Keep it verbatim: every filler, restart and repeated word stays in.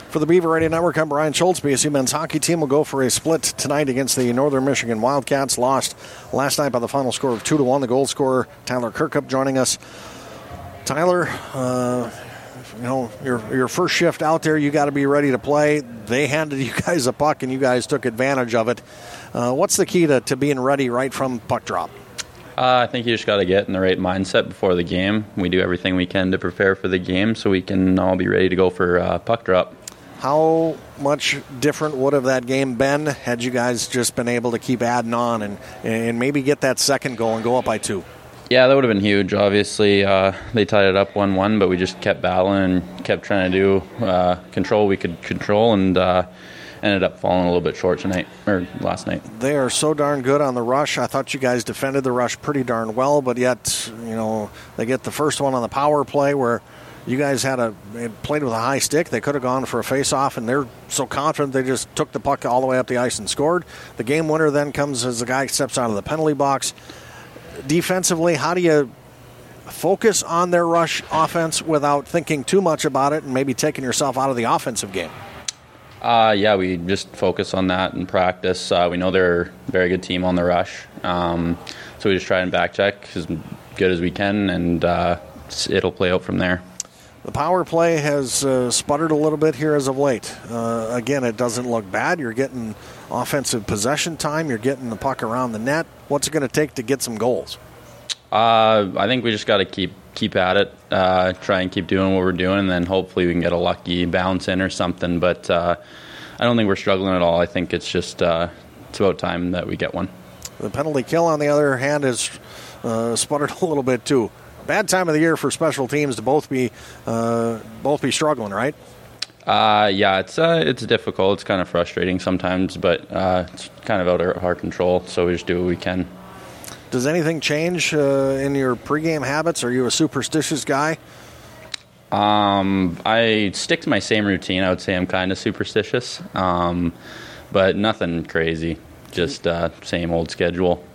For the Beaver Radio Network, I'm Brian Schultz. B S U men's hockey team will go for a split tonight against the Northern Michigan Wildcats. Lost last night by the final score of two to one. The goal scorer, Tyler Kirkup, joining us. Tyler, uh, you know, your your first shift out there, you got to be ready to play. They handed you guys a puck, and you guys took advantage of it. Uh, what's the key to, to being ready right from puck drop? Uh, I think you just got to get in the right mindset before the game. We do everything we can to prepare for the game so we can all be ready to go for uh, puck drop. How much different would have that game been had you guys just been able to keep adding on and, and maybe get that second goal and go up by two? Yeah, that would have been huge. Obviously, uh, they tied it up one one, but we just kept battling and kept trying to do uh, control we could control, and uh, ended up falling a little bit short tonight or last night. They are so darn good on the rush. I thought you guys defended the rush pretty darn well, but yet, you know, they get the first one on the power play where you guys had a played with a high stick. They could have gone for a face-off, and they're so confident they just took the puck all the way up the ice and scored. The game winner then comes as the guy steps out of the penalty box. Defensively, how do you focus on their rush offense without thinking too much about it and maybe taking yourself out of the offensive game? Uh, yeah, we just focus on that in practice. Uh, we know they're a very good team on the rush, um, so we just try and back check as good as we can, and uh, it'll play out from there. The power play has uh, sputtered a little bit here as of late. Uh, again, it doesn't look bad. You're getting offensive possession time. You're getting the puck around the net. What's it going to take to get some goals? Uh, I think we just got to keep keep at it, uh, try and keep doing what we're doing, and then hopefully we can get a lucky bounce in or something. But uh, I don't think we're struggling at all. I think it's just uh, it's about time that we get one. The penalty kill, on the other hand, has uh, sputtered a little bit too. Bad time of the year for special teams to both be uh, both be struggling, right? Uh, yeah, it's uh, it's difficult. It's kind of frustrating sometimes, but uh, it's kind of out of our control. So we just do what we can. Does anything change uh, in your pregame habits? Are you a superstitious guy? Um, I stick to my same routine. I would say I'm kind of superstitious, um, but nothing crazy. Just uh, same old schedule.